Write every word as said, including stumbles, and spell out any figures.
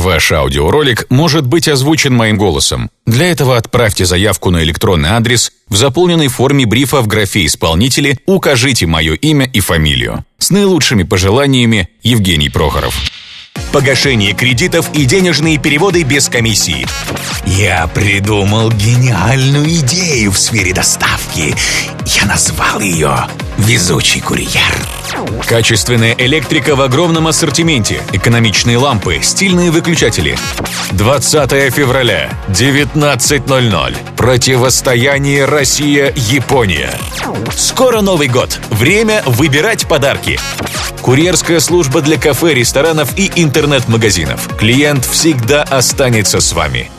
Ваш аудиоролик может быть озвучен моим голосом. Для этого отправьте заявку на электронный адрес. В заполненной форме брифа в графе «Исполнители» укажите мое имя и фамилию. С наилучшими пожеланиями, Евгений Прохоров. Погашение кредитов и денежные переводы без комиссии. Я придумал гениальную идею в сфере доставки. Я назвал ее «Везучий курьер». Качественная электрика в огромном ассортименте, экономичные лампы, стильные выключатели. двадцатое февраля, девятнадцать ноль ноль. Противостояние Россия-Япония. Скоро Новый год. Время выбирать подарки. Курьерская служба для кафе, ресторанов и интернет-магазинов. Клиент всегда останется с вами.